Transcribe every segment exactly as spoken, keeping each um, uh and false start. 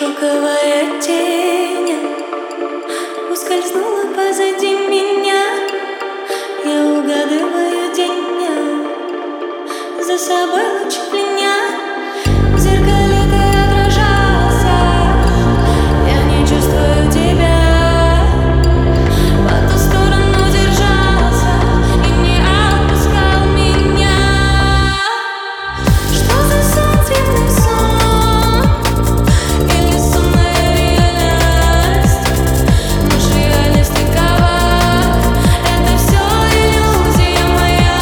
Шелковая тень ускользнула позади меня. Я угадываю день дня, за собой луч пленя. В зеркале ты отражался, я не чувствую тебя. По ту сторону держался и не отпускал меня. Что за сон, цветный сон? Или сонная реальность? Наш реальность такова, это все иллюзия моя.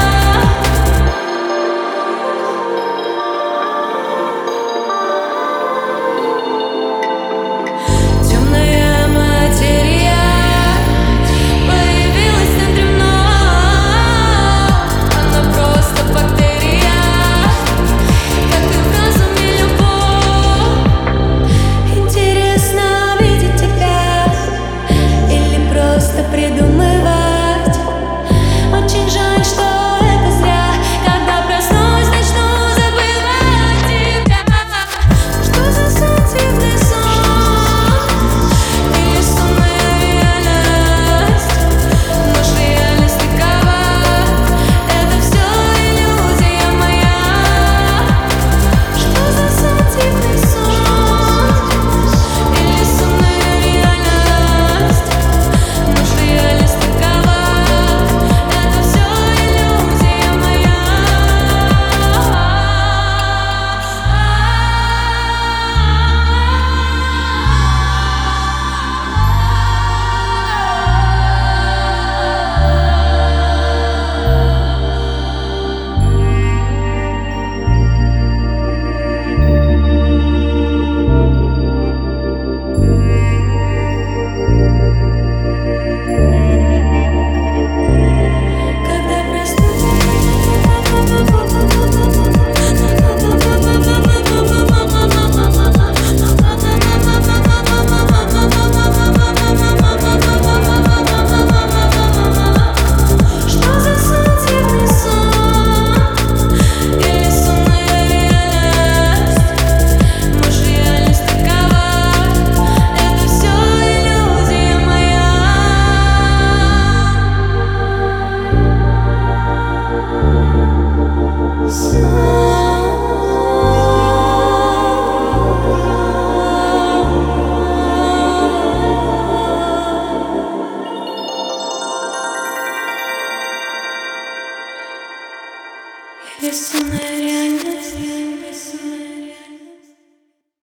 Темная материя появилась в центре мной. Она просто бактерия, как и в разуме любовь. Интересно видеть тебя или просто придумывать. Очень жаль, что это зря. Когда проснусь, начну забывать тебя. Что за сон, цветный сон? Или сонная реальность? Наш реальность такова, это все иллюзия моя. Что за сон, цветный сон? Или сонная реальность? Наш реальность такова, это все иллюзия моя. Когда Что за сон, цветный сон? Или сонная реальность? Может, реальность такова, это все иллюзия моя. Или сонная реальность?